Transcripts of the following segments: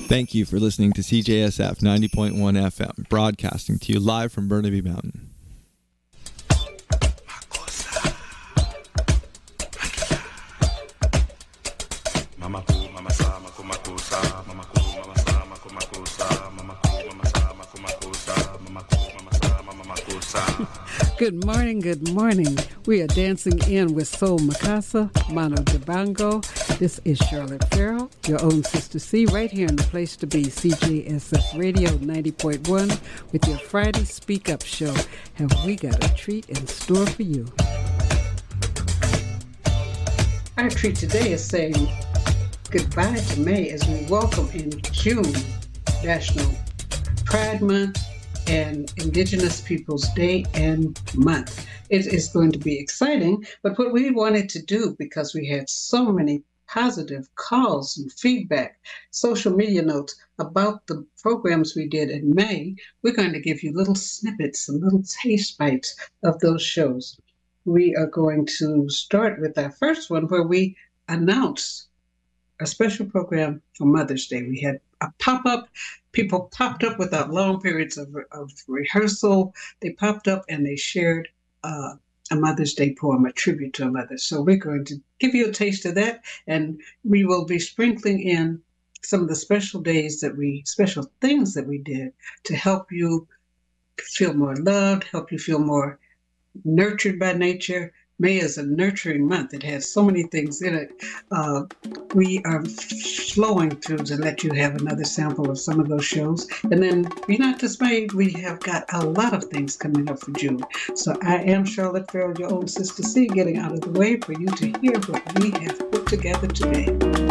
Thank you for listening to CJSF 90.1 FM, broadcasting to you live from Burnaby Mountain. Good morning, good morning. We are dancing in with Soul Makasa, Mano Jabango. This is Charlotte Farrell, your own Sister C, right here in the place to be, CJSF Radio 90.1, with your Friday Speak Up show. Have we got a treat in store for you? Our treat today is saying goodbye to May as we welcome in June, National Pride Month and Indigenous Peoples Day and Month. It is going to be exciting, but what we wanted to do, because we had so many positive calls and feedback, social media notes about the programs we did in May, we're going to give you little snippets and little taste bites of those shows. We are going to start with our first one where we announced a special program for Mother's Day. We had a pop-up. People popped up without long periods of rehearsal. They popped up and they shared a Mother's Day poem, a tribute to a mother. So we're going to give you a taste of that, and we will be sprinkling in some of the special things that we did to help you feel more loved, help you feel more nurtured by nature. May is a nurturing month. It has so many things in it. We are flowing through to let you have another sample of some of those shows. And then be not dismayed, we have got a lot of things coming up for June. So I am Charlotte Farrell, your own Sister C, getting out of the way for you to hear what we have put together today.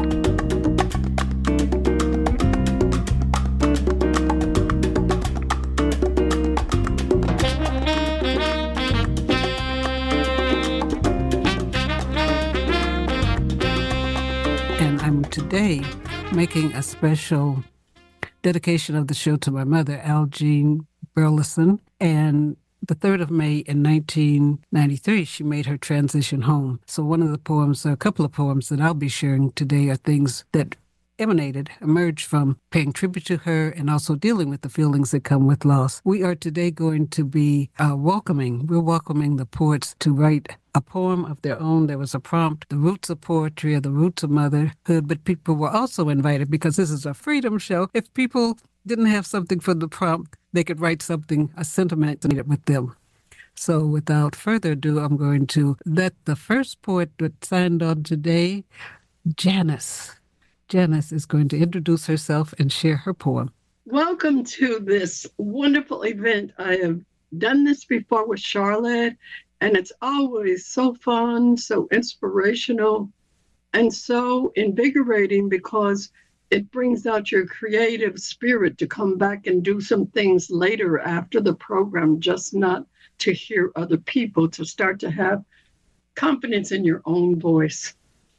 Today, making a special dedication of the show to my mother, Algene Burleson. And the 3rd of May in 1993, she made her transition home. So a couple of poems that I'll be sharing today are things that emerged from paying tribute to her and also dealing with the feelings that come with loss. We are today going to be welcoming the poets to write a poem of their own. There was a prompt, the roots of poetry or the roots of motherhood, but people were also invited, because this is a freedom show. If people didn't have something for the prompt, they could write something, a sentiment with them. So without further ado, I'm going to let the first poet that signed on today, Janice is going to introduce herself and share her poem. Welcome to this wonderful event. I have done this before with Charlotte, and it's always so fun, so inspirational, and so invigorating, because it brings out your creative spirit to come back and do some things later after the program, just not to hear other people, to start to have confidence in your own voice.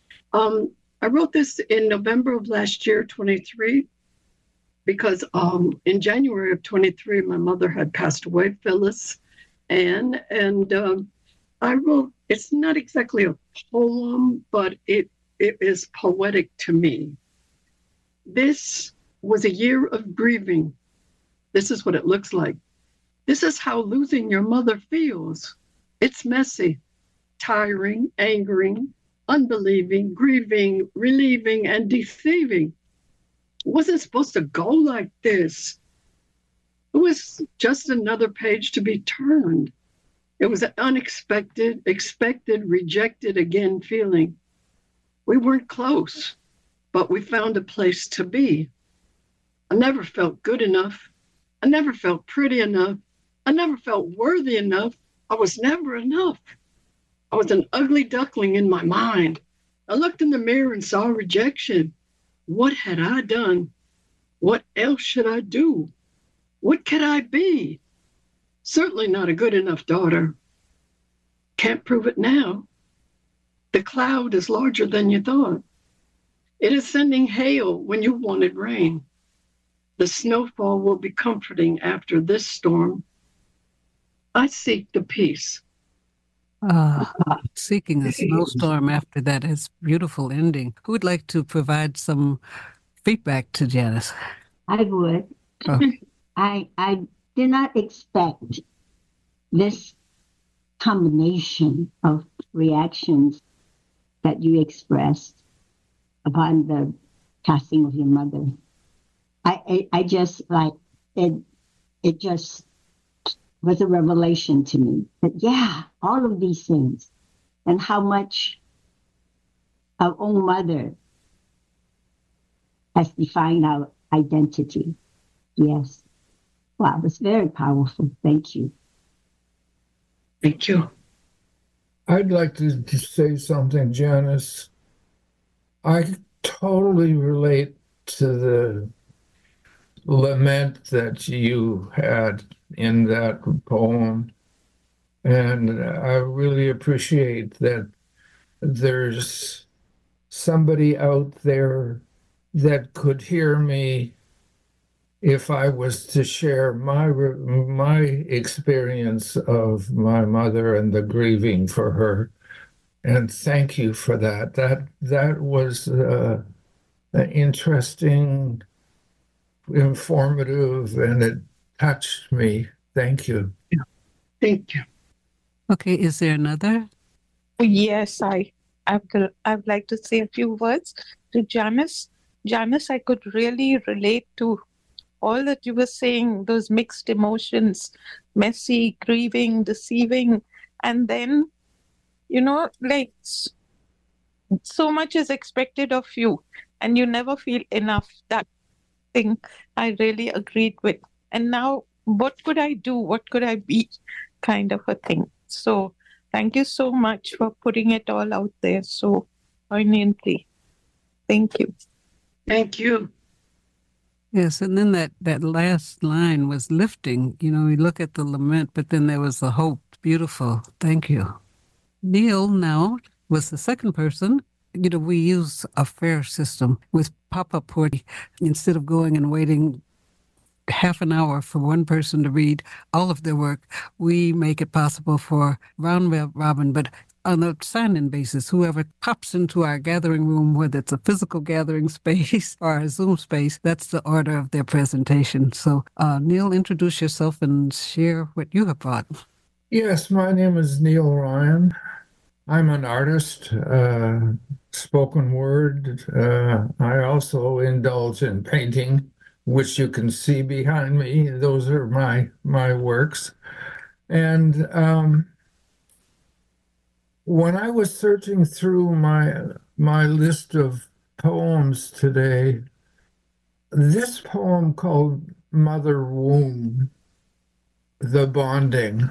I wrote this in November of last year, 23, because in January of 23, my mother had passed away, Phyllis. And I wrote, it's not exactly a poem, but it is poetic to me. This was a year of grieving. This is what it looks like. This is how losing your mother feels. It's messy, tiring, angering, unbelieving, grieving, relieving, and deceiving. It wasn't supposed to go like this. It was just another page to be turned. It was an unexpected, expected, rejected again feeling. We weren't close, but we found a place to be. I never felt good enough. I never felt pretty enough. I never felt worthy enough. I was never enough. I was an ugly duckling in my mind. I looked in the mirror and saw rejection. What had I done? What else should I do? What could I be? Certainly not a good enough daughter. Can't prove it now. The cloud is larger than you thought. It is sending hail when you wanted rain. The snowfall will be comforting after this storm. I seek the peace. Seeking a snowstorm after that is beautiful ending. Who would like to provide some speak back to Janice. I would. Oh. I did not expect this combination of reactions that you expressed upon the passing of your mother. I just like it. It just was a revelation to me that yeah, all of these things, and how much our own mother has defined our identity. Yes. Wow, it's very powerful. Thank you. Thank you. I'd like to say something, Janice. I totally relate to the lament that you had in that poem. And I really appreciate that there's somebody out there that could hear me if I was to share my experience of my mother and the grieving for her. And thank you for that. That was interesting, informative, and it touched me. Thank you. Yeah. Thank you. Okay, is there another? Yes, I'd like to say a few words to Janice. Janice, I could really relate to all that you were saying, those mixed emotions, messy, grieving, deceiving, and then, like so much is expected of you and you never feel enough. That thing I really agreed with. And now, what could I do? What could I be? Kind of a thing. So thank you so much for putting it all out there so poignantly. Thank you. Thank you. Yes, and then that last line was lifting. We look at the lament, but then there was the hope. Beautiful. Thank you. Neil now was the second person. We use a fair system with pop-up party. Instead of going and waiting half an hour for one person to read all of their work, we make it possible for round robin, but on a sign-in basis, whoever pops into our gathering room, whether it's a physical gathering space or a Zoom space, that's the order of their presentation. So, Neil, introduce yourself and share what you have brought. Yes, my name is Neil Ryan. I'm an artist, spoken word. I also indulge in painting, which you can see behind me. Those are my works. And when I was searching through my list of poems today, this poem called Mother Womb, The Bonding,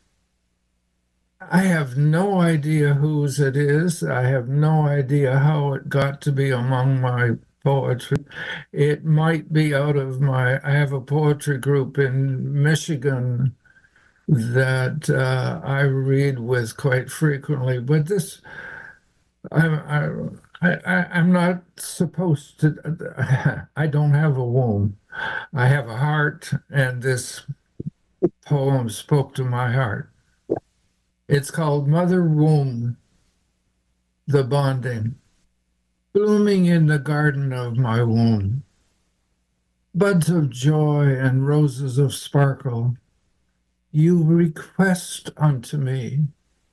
I have no idea whose it is. I have no idea how it got to be among my poetry. It might be out of I have a poetry group in Michigan that I read with quite frequently, but this, I'm not supposed to, I don't have a womb. I have a heart, and this poem spoke to my heart. It's called Mother Womb, The Bonding. Blooming in the garden of my womb, buds of joy and roses of sparkle, you request unto me.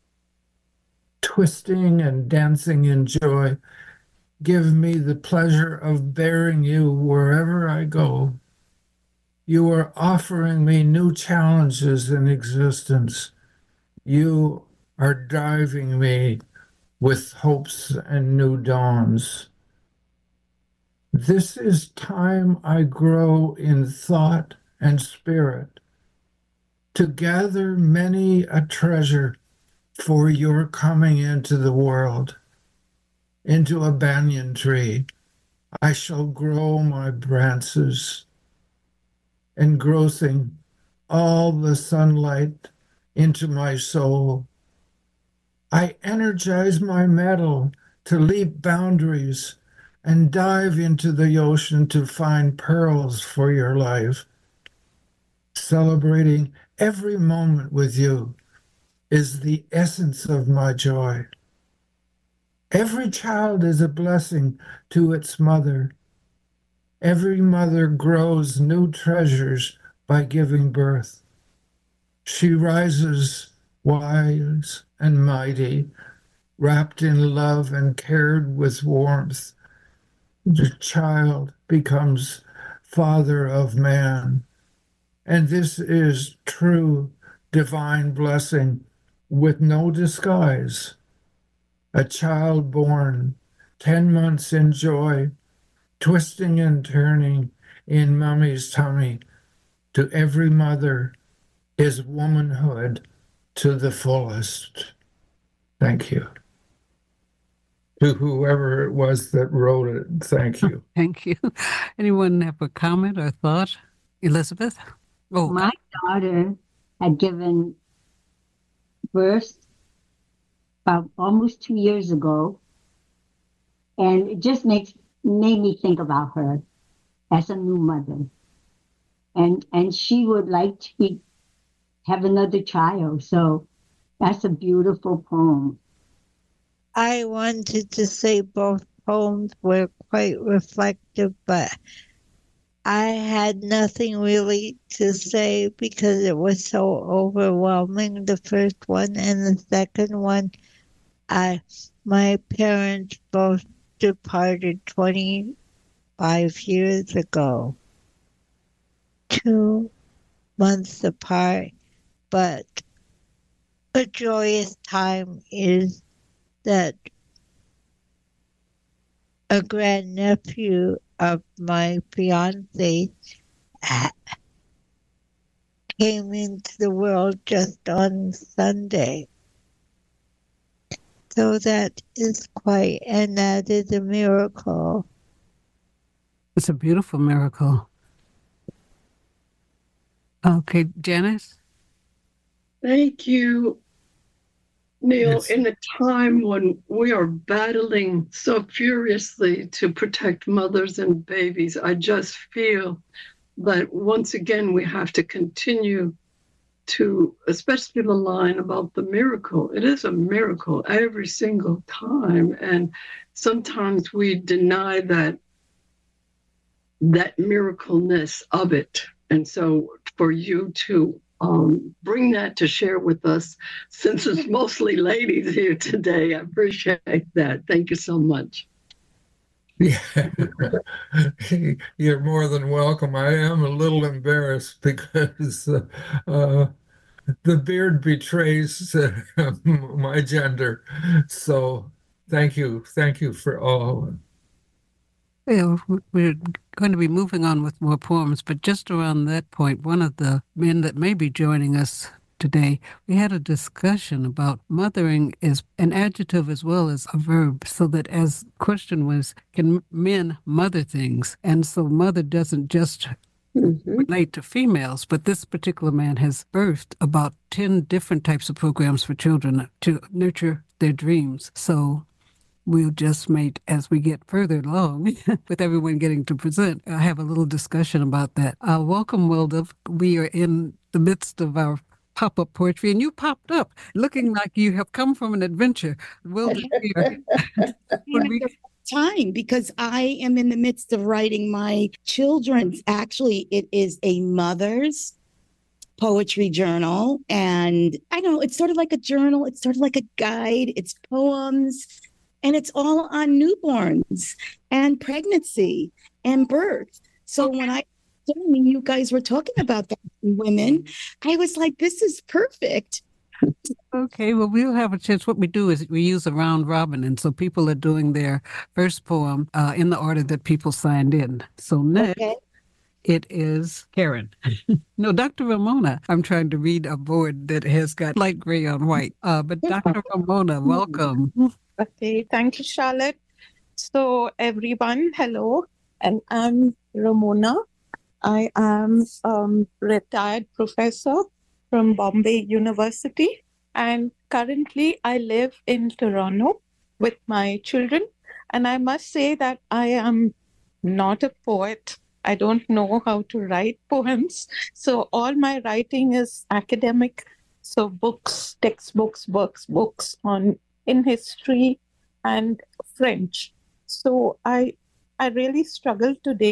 Twisting and dancing in joy, give me the pleasure of bearing you wherever I go. You are offering me new challenges in existence. You are driving me with hopes and new dawns. This is time I grow in thought and spirit, to gather many a treasure for your coming into the world. Into a banyan tree, I shall grow my branches, engrossing all the sunlight into my soul. I energize my metal to leap boundaries and dive into the ocean to find pearls for your life. Celebrating every moment with you is the essence of my joy. Every child is a blessing to its mother. Every mother grows new treasures by giving birth. She rises wise and mighty, wrapped in love and cared with warmth. The child becomes father of man. And this is true divine blessing with no disguise. A child born 10 months in joy, twisting and turning in mommy's tummy. To every mother is womanhood to the fullest. Thank you. To whoever it was that wrote it, thank you. Thank you. Anyone have a comment or thought? Elizabeth? Oh, My daughter had given birth about almost 2 years ago, and it just made me think about her as a new mother, and she would like to have another child. So that's a beautiful poem. I wanted to say both poems were quite reflective, but I had nothing really to say because it was so overwhelming, the first one. And the second one, my parents both departed 25 years ago, 2 months apart. But a joyous time is that a grandnephew of my fiance came into the world just on Sunday. So that is and that is a miracle. it's a beautiful miracle. Okay, Janice? Thank you, Neil. Yes. In a time when we are battling so furiously to protect mothers and babies, I just feel that once again we have to continue to, especially the line about the miracle. It is a miracle every single time. And sometimes we deny that miracleness of it. And so for you to bring that to share with us, since it's mostly ladies here today, I appreciate that. Thank you so much. Yeah, you're more than welcome. I am a little embarrassed because the beard betrays my gender. So thank you for all. Yeah, we're going to be moving on with more poems, but just around that point, one of the men that may be joining us today, we had a discussion about mothering is an adjective as well as a verb, so that as question was, can men mother things? And so mother doesn't just relate to females, but this particular man has birthed about 10 different types of programs for children to nurture their dreams. So we'll just as we get further along, with everyone getting to present, have a little discussion about that. Welcome, Wilda. We are in the midst of our pop-up poetry, and you popped up looking like you have come from an adventure. Wilda, time, because I am in the midst of writing my children's. Actually, it is a mother's poetry journal, and I know it's sort of like a journal. It's sort of like a guide. It's poems. And it's all on newborns and pregnancy and birth. So when you guys were talking about that women, I was like, this is perfect. Okay, well, we'll have a chance. What we do is we use a round robin, and so people are doing their first poem in the order that people signed in. So next, it is Karen. No, Dr. Ramona. I'm trying to read a board that has got light gray on white. But Dr. Ramona, welcome. Okay, thank you, Charlotte. So everyone, hello, and I'm Ramona. I am a retired professor from Bombay University, and currently I live in Toronto with my children. And I must say that I am not a poet. I don't know how to write poems. So all my writing is academic. So books, textbooks, books in history and French. So I really struggled today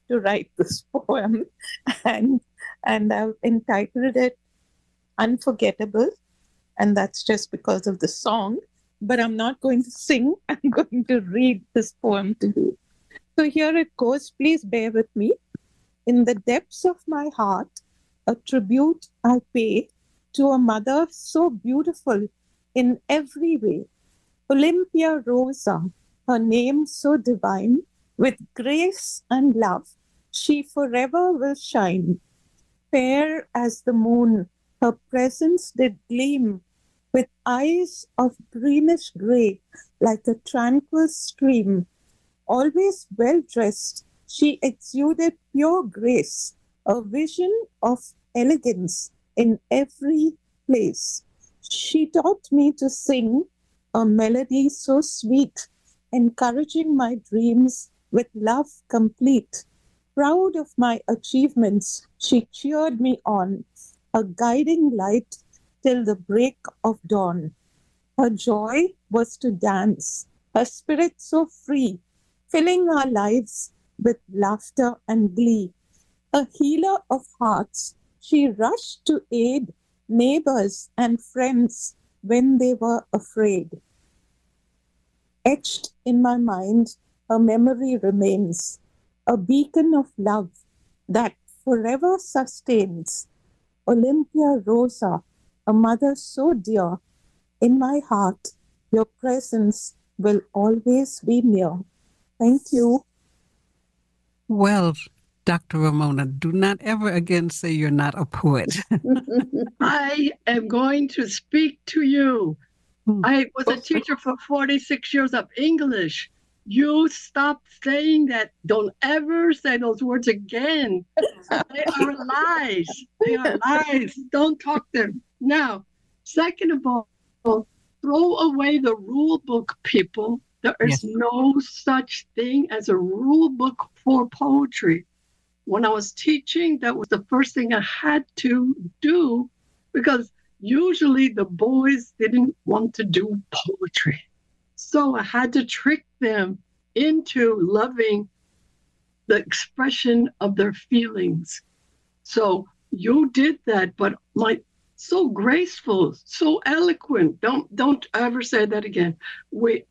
to write this poem, and I've entitled it Unforgettable, and that's just because of the song. But I'm not going to sing. I'm going to read this poem to you. So here it goes. Please bear with me. In the depths of my heart, a tribute I pay to a mother so beautiful in every way. Olympia Rosa, her name so divine, with grace and love, she forever will shine. Fair as the moon, her presence did gleam, with eyes of greenish grey, like a tranquil stream. Always well dressed, she exuded pure grace, a vision of elegance in every place. She taught me to sing a melody so sweet, encouraging my dreams with love complete. Proud of my achievements, she cheered me on, a guiding light till the break of dawn. Her joy was to dance, her spirit so free, filling our lives with laughter and glee. A healer of hearts, she rushed to aid neighbors and friends when they were afraid. Etched in my mind, her memory remains, a beacon of love that forever sustains. Olympia Rosa, a mother so dear, in my heart, your presence will always be near. Thank you. Well, Dr. Ramona, do not ever again say you're not a poet. I am going to speak to you. I was a teacher for 46 years of English. You stop saying that. Don't ever say those words again. They are lies. They are lies. Don't talk them. Now, second of all, throw away the rule book, people. There is no such thing as a rule book for poetry. When I was teaching, that was the first thing I had to do, because usually the boys didn't want to do poetry. So I had to trick them into loving the expression of their feelings. So you did that, but so graceful, so eloquent. Don't ever say that again. We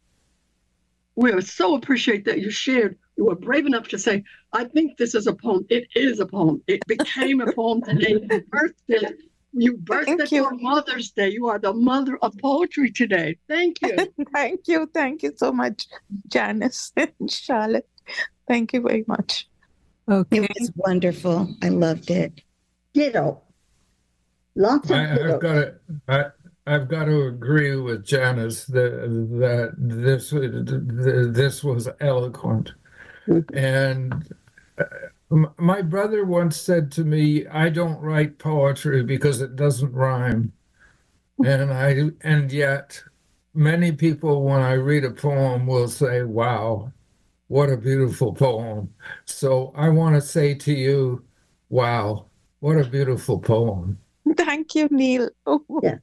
so appreciate that you shared. You were brave enough to say, I think this is a poem. It is a poem. It became a poem today. You birthed it for Mother's Day. You are the mother of poetry today. Thank you. Thank you. Thank you so much, Janice and Charlotte. Thank you very much. Okay. It was wonderful. I loved it. Ditto. Lots of I've got to agree with Janice that this was eloquent. And my brother once said to me, I don't write poetry because it doesn't rhyme. And yet many people, when I read a poem, will say, wow, what a beautiful poem. So I want to say to you, wow, what a beautiful poem. Thank you, Neil. Yeah.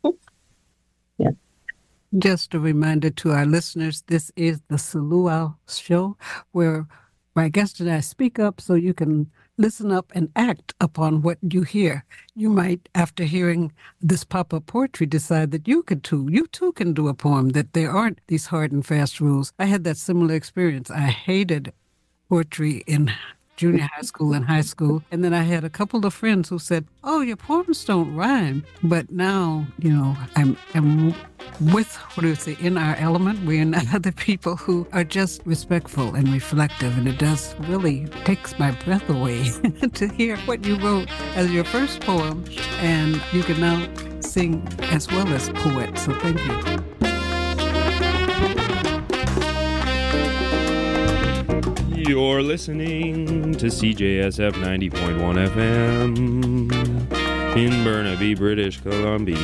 Just a reminder to our listeners, this is the Saluau Show, where my guest and I speak up so you can listen up and act upon what you hear. You might, after hearing this pop-up poetry, decide that you too can do a poem, that there aren't these hard and fast rules. I had that similar experience. I hated poetry in junior high school and high school. And then I had a couple of friends who said, oh, your poems don't rhyme. But now, I'm with, in our element. We're not other people who are just respectful and reflective. And it does really takes my breath away to hear what you wrote as your first poem. And you can now sing as well as poet. So thank you. You're listening to CJSF 90.1 FM in Burnaby, British Columbia.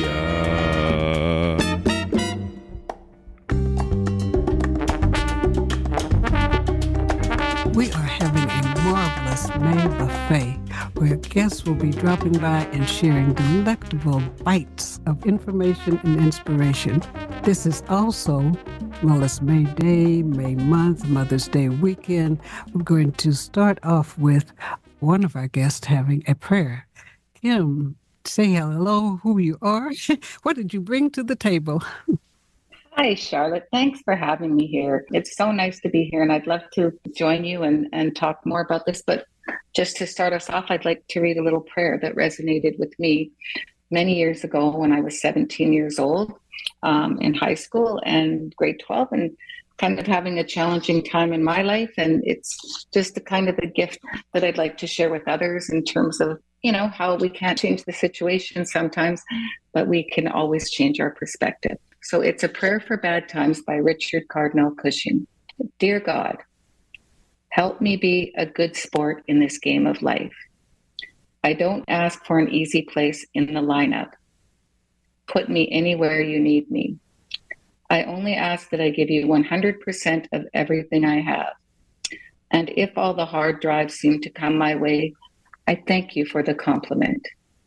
We are having a marvelous May buffet where guests will be dropping by and sharing delectable bites of information and inspiration. This is also, well, it's May Day, May month, Mother's Day weekend. We're going to start off with one of our guests having a prayer. Kim, say hello, who you are. What did you bring to the table? Hi, Charlotte. Thanks for having me here. It's so nice to be here, and I'd love to join you and talk more about this. But just to start us off, I'd like to read a little prayer that resonated with me many years ago when I was 17 years old, in high school and grade 12, and kind of having a challenging time in my life. And it's just the kind of a gift that I'd like to share with others in terms of, how we can't change the situation sometimes, but we can always change our perspective. So it's a prayer for bad times by Richard Cardinal Cushing. Dear God, help me be a good sport in this game of life. I don't ask for an easy place in the lineup. Put me anywhere you need me. I only ask that I give you 100% of everything I have. And if all the hard drives seem to come my way, I thank you for the compliment.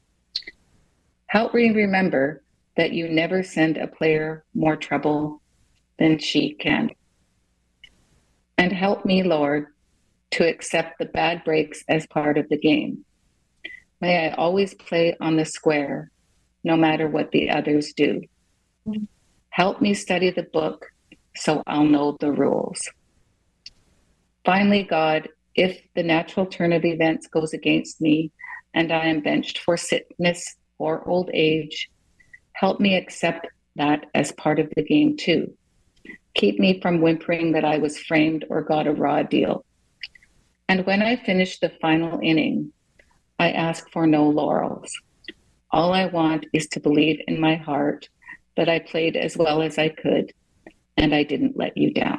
Help me remember that you never send a player more trouble than she can. And help me, Lord, to accept the bad breaks as part of the game. May I always play on the square, no matter what the others do. Help me study the book so I'll know the rules. Finally, God, if the natural turn of events goes against me and I am benched for sickness or old age, help me accept that as part of the game too. Keep me from whimpering that I was framed or got a raw deal. And when I finish the final inning, I ask for no laurels. All I want is to believe in my heart that I played as well as I could and I didn't let you down.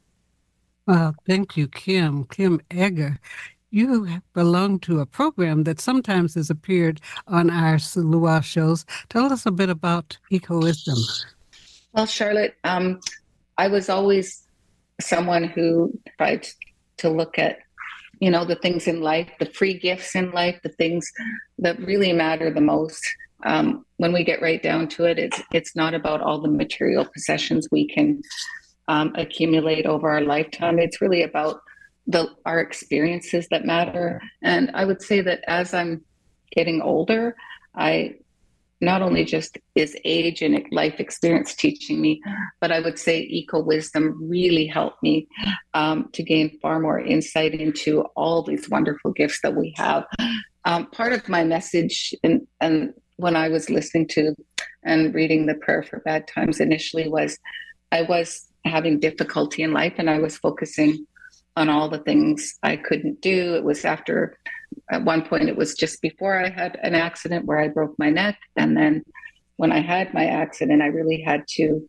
Well, thank you, Kim. Kim Egger. You belong to a program that sometimes has appeared on our Luau shows. Tell us a bit about Eco-Wisdom. Well, Charlotte, I was always someone who tried to look at, the things in life, the free gifts in life, the things that really matter the most. When we get right down to it, it's not about all the material possessions we can accumulate over our lifetime. It's really about our experiences that matter. And I would say that as I'm getting older, I not only just is age and life experience teaching me, but I would say Eco-Wisdom really helped me to gain far more insight into all these wonderful gifts that we have. Part of my message and when I was listening to and reading the prayer for bad times initially was I was having difficulty in life and I was focusing on all the things I couldn't do. It was after, at one point, it was just before I had an accident where I broke my neck. And then when I had my accident, I really had to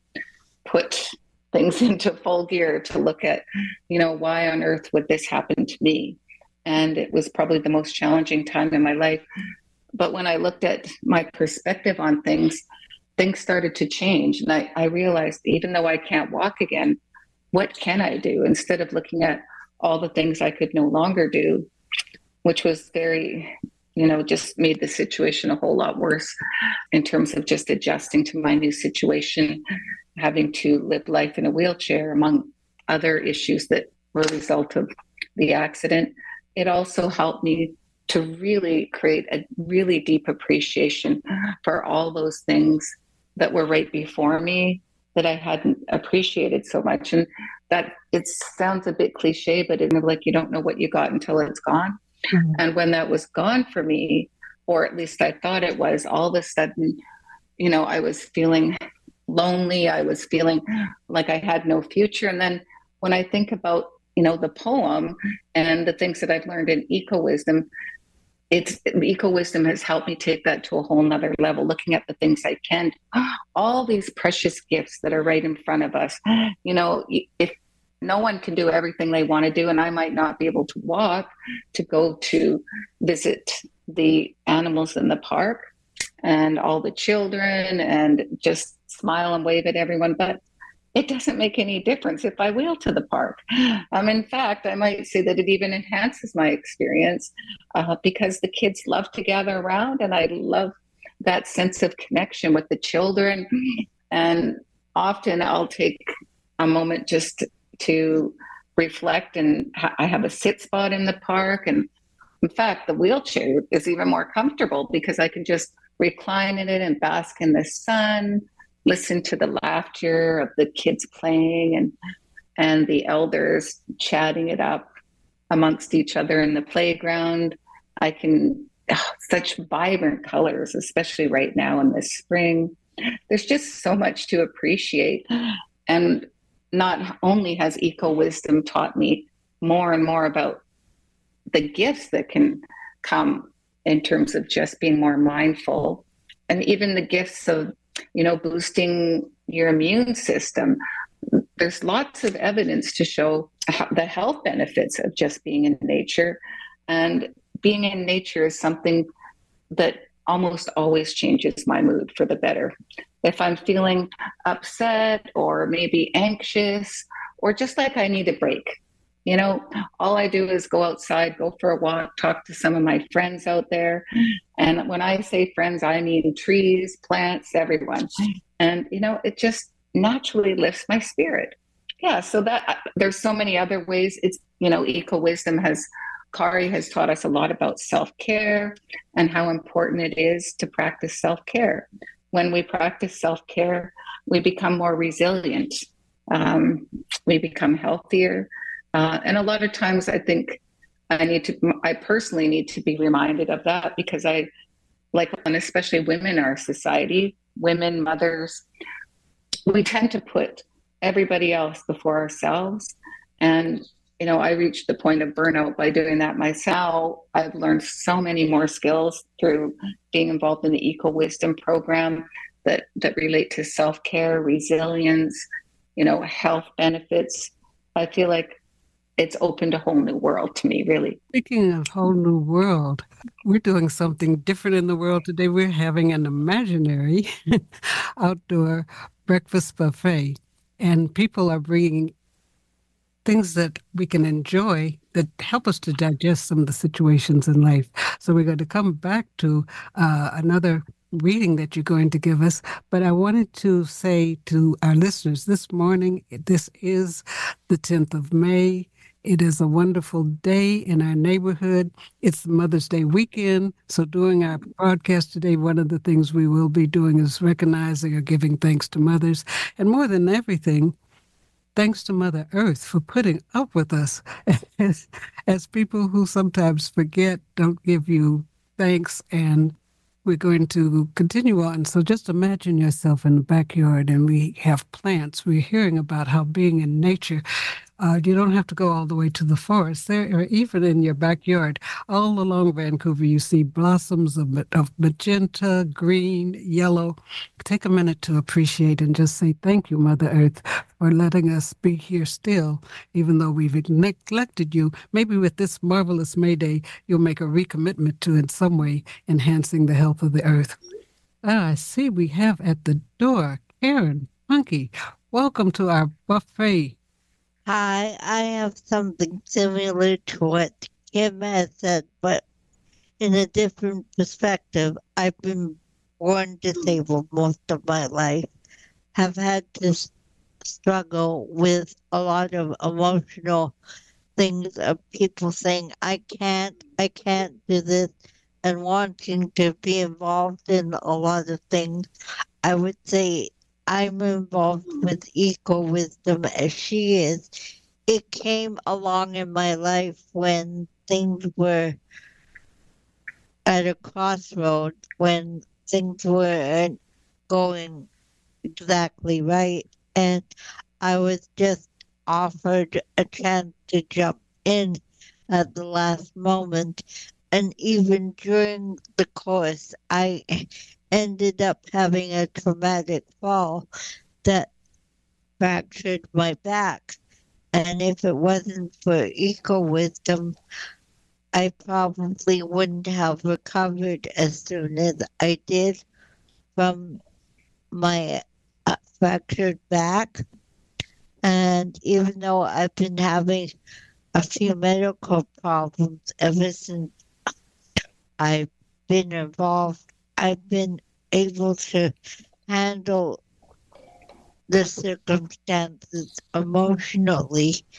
put things into full gear to look at, why on earth would this happen to me? And it was probably the most challenging time in my life. But when I looked at my perspective on things started to change. And I realized even though I can't walk again, what can I do? Instead of looking at all the things I could no longer do, which was very, just made the situation a whole lot worse in terms of just adjusting to my new situation, having to live life in a wheelchair, among other issues that were a result of the accident. It also helped me to really create a really deep appreciation for all those things that were right before me that I hadn't appreciated so much. And that it sounds a bit cliche, but it's like you don't know what you got until it's gone. Mm-hmm. And when that was gone for me, or at least I thought it was, all of a sudden, I was feeling lonely. I was feeling like I had no future. And then when I think about, the poem and the things that I've learned in Eco-Wisdom, Eco-Wisdom has helped me take that to a whole nother level, looking at the things I can, all these precious gifts that are right in front of us. If no one can do everything they want to do, and I might not be able to walk to go to visit the animals in the park and all the children and just smile and wave at everyone. But it doesn't make any difference if I wheel to the park. In fact, I might say that it even enhances my experience because the kids love to gather around, and I love that sense of connection with the children. And often I'll take a moment just to reflect, and I have a sit spot in the park. And in fact, the wheelchair is even more comfortable because I can just recline in it and bask in the sun, listen to the laughter of the kids playing and the elders chatting it up amongst each other in the playground. I can, such vibrant colors, especially right now in the spring. There's just so much to appreciate. And not only has eco-wisdom taught me more and more about the gifts that can come in terms of just being more mindful, and even the gifts of, boosting your immune system. There's lots of evidence to show the health benefits of just being in nature. And being in nature is something that almost always changes my mood for the better. If I'm feeling upset or maybe anxious, or just like I need a break, all I do is go outside, go for a walk, talk to some of my friends out there. And when I say friends, I mean trees, plants, everyone. And, it just naturally lifts my spirit. Yeah. So that there's so many other ways. It's, eco-wisdom Kari has taught us a lot about self-care and how important it is to practice self-care. When we practice self-care, we become more resilient. We become healthier. And a lot of times I think I personally need to be reminded of that, because and especially women in our society, women, mothers, we tend to put everybody else before ourselves. And, I reached the point of burnout by doing that myself. I've learned so many more skills through being involved in the eco-wisdom program that relate to self-care, resilience, health benefits. I feel like it's opened a whole new world to me, really. Speaking of whole new world, we're doing something different in the world today. We're having an imaginary outdoor breakfast buffet, and people are bringing things that we can enjoy that help us to digest some of the situations in life. So we're going to come back to another reading that you're going to give us. But I wanted to say to our listeners this morning, this is the 10th of May. It is a wonderful day in our neighborhood. It's Mother's Day weekend. So during our broadcast today, one of the things we will be doing is recognizing or giving thanks to mothers. And more than everything, thanks to Mother Earth for putting up with us as people who sometimes forget, don't give you thanks, and we're going to continue on. So just imagine yourself in the backyard and we have plants. We're hearing about how being in nature, you don't have to go all the way to the forest. There, or even in your backyard, all along Vancouver, you see blossoms of magenta, green, yellow. Take a minute to appreciate and just say thank you, Mother Earth, for letting us be here still, even though we've neglected you. Maybe with this marvelous May Day, you'll make a recommitment to, in some way, enhancing the health of the earth. I see we have at the door Karen Monkey. Welcome to our buffet. Hi, I have something similar to what Kim has said, but in a different perspective. I've been born disabled most of my life, have had to struggle with a lot of emotional things of people saying, I can't do this, and wanting to be involved in a lot of things. I would say I'm involved with eco-wisdom as she is. It came along in my life when things were at a crossroads, when things weren't going exactly right. And I was just offered a chance to jump in at the last moment. And even during the course, I ended up having a traumatic fall that fractured my back. And if it wasn't for eco-wisdom, I probably wouldn't have recovered as soon as I did from my fractured back. And even though I've been having a few medical problems ever since I've been involved, I've been able to handle the circumstances emotionally